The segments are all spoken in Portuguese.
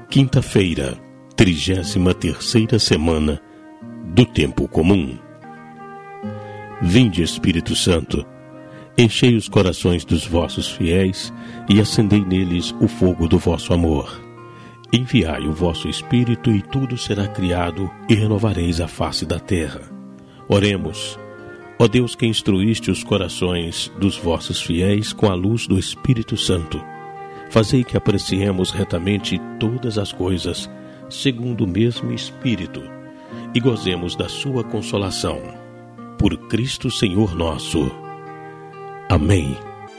Quinta-feira, 33ª semana do Tempo Comum. Vinde, Espírito Santo, enchei os corações dos vossos fiéis e acendei neles o fogo do vosso amor. Enviai o vosso Espírito e tudo será criado e renovareis a face da terra. Oremos. Ó Deus, que instruíste os corações dos vossos fiéis com a luz do Espírito Santo, fazei que apreciemos retamente todas as coisas, segundo o mesmo Espírito, e gozemos da sua consolação. Por Cristo Senhor nosso. Amém.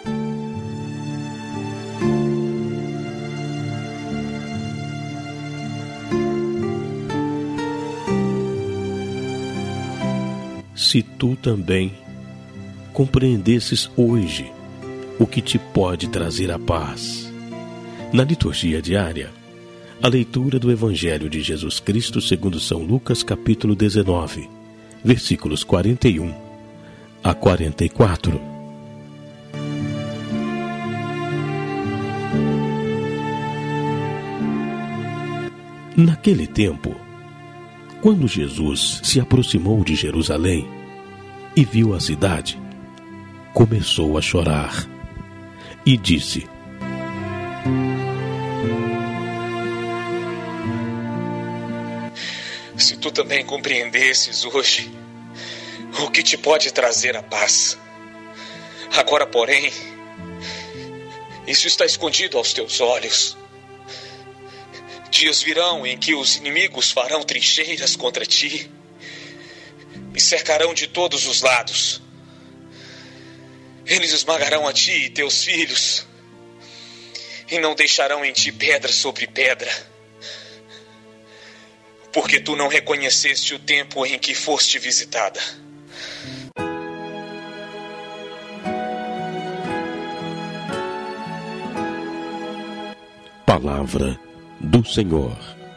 Se tu também compreendesses hoje o que te pode trazer a paz. Na liturgia diária, a leitura do Evangelho de Jesus Cristo segundo São Lucas, capítulo 19, versículos 41 a 44. Naquele tempo, quando Jesus se aproximou de Jerusalém e viu a cidade, começou a chorar e disse: Se tu também compreendesses hoje o que te pode trazer a paz. Agora, porém, isso está escondido aos teus olhos. Dias virão em que os inimigos farão trincheiras contra ti e cercarão de todos os lados. Eles esmagarão a ti e teus filhos e não deixarão em ti pedra sobre pedra, porque tu não reconheceste o tempo em que foste visitada. Palavra do Senhor.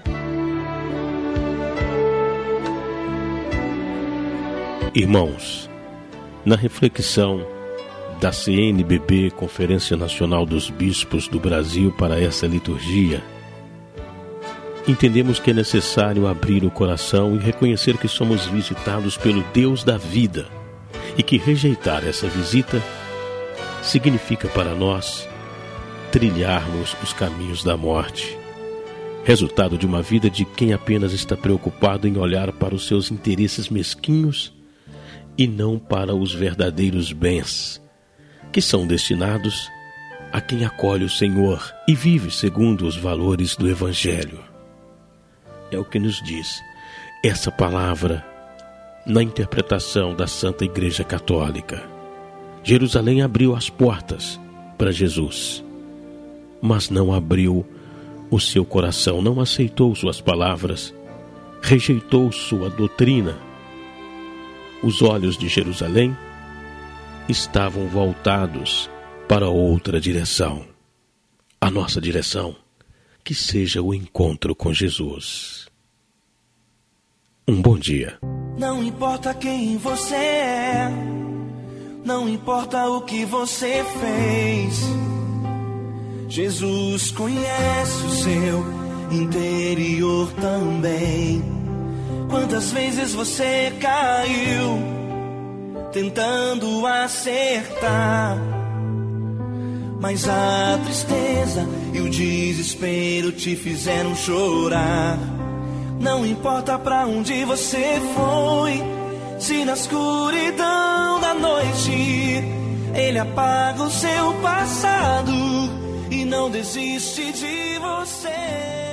Irmãos, na reflexão da CNBB, Conferência Nacional dos Bispos do Brasil, para essa liturgia, entendemos que é necessário abrir o coração e reconhecer que somos visitados pelo Deus da vida e que rejeitar essa visita significa para nós trilharmos os caminhos da morte, resultado de uma vida de quem apenas está preocupado em olhar para os seus interesses mesquinhos e não para os verdadeiros bens, que são destinados a quem acolhe o Senhor e vive segundo os valores do Evangelho. É o que nos diz essa palavra na interpretação da Santa Igreja Católica. Jerusalém abriu as portas para Jesus, mas não abriu o seu coração, não aceitou suas palavras, rejeitou sua doutrina. Os olhos de Jerusalém estavam voltados para outra direção. A nossa direção, que seja o encontro com Jesus. Um bom dia. Não importa quem você é, não importa o que você fez, Jesus conhece o seu interior também. Quantas vezes você caiu tentando acertar, mas a tristeza e o desespero te fizeram chorar. Não importa pra onde você foi, se na escuridão da noite Ele apaga o seu passado e não desiste de você.